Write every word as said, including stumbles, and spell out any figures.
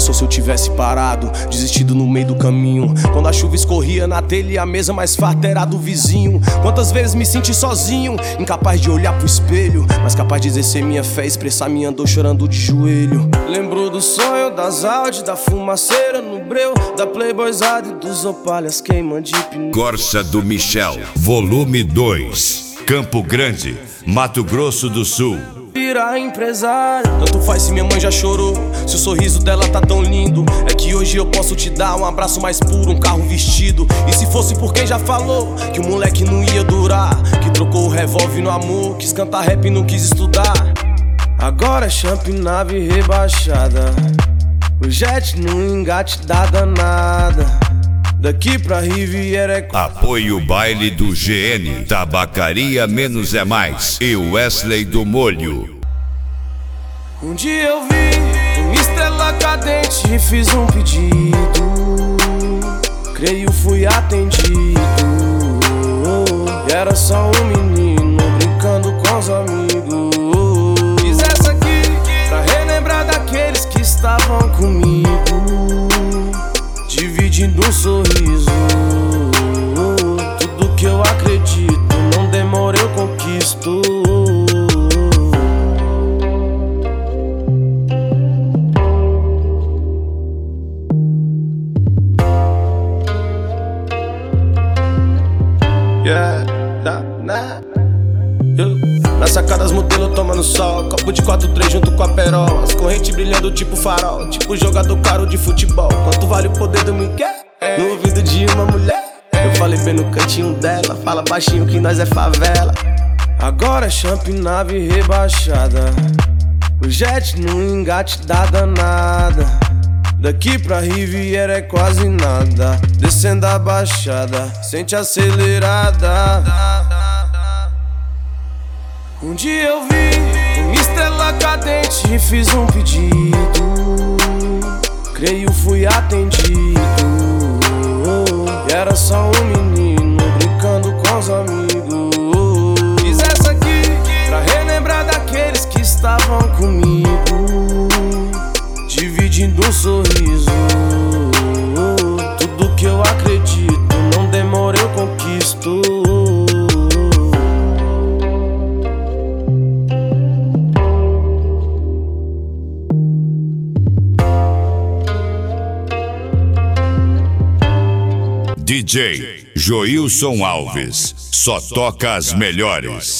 pensou se eu tivesse parado, desistido no meio do caminho? Quando a chuva escorria na telha e a mesa mais farta era do vizinho. Quantas vezes me senti sozinho, incapaz de olhar pro espelho, mas capaz de exercer minha fé, expressar minha dor chorando de joelho. Lembro do sonho, das Audi, da fumaceira no breu, da playboyzada e dos opalhas queimando de pneu. Corsa do Michel, volume dois, Campo Grande, Mato Grosso do Sul. Virar empresário, tanto faz se minha mãe já chorou, se o sorriso dela tá tão lindo. É que hoje eu posso te dar um abraço mais puro, um carro vestido. E se fosse por quem já falou que o moleque não ia durar, que trocou o revólver no amor, quis cantar rap e não quis estudar. Agora é champ, nave rebaixada, o jet no engate da danada. Daqui pra Riviera é... Apoio Baile do G N, Tabacaria Menos é Mais e Wesley do Molho. Um dia eu vi uma estrela cadente e fiz um pedido, creio fui atendido. E era só um menino brincando com os amigos. Fiz essa aqui pra relembrar daqueles que estavam comigo, dividindo um sorriso. Tudo que eu acredito, não demora, eu conquisto. Yeah, nah, nah. Eu, nas sacadas modelo tomando sol, copo de quatro três junto com a perola, as correntes brilhando tipo farol, tipo jogador caro de futebol. Quanto vale o poder do Miguel? No ouvido de uma mulher, eu falei bem no cantinho dela, fala baixinho que nós é favela. Agora é champ, nave rebaixada, o jet no engate da danada. Daqui pra Riviera é quase nada, descendo a baixada, sente acelerada. Um dia eu vi uma estrela cadente e fiz um pedido, creio fui atendido. E era só um menino brincando com os amigos. Fiz essa aqui pra relembrar daqueles que estavam comigo, dividindo um sorriso. Tudo que eu acredito, não demora, eu conquisto. D J Joilson Alves, só toca as melhores.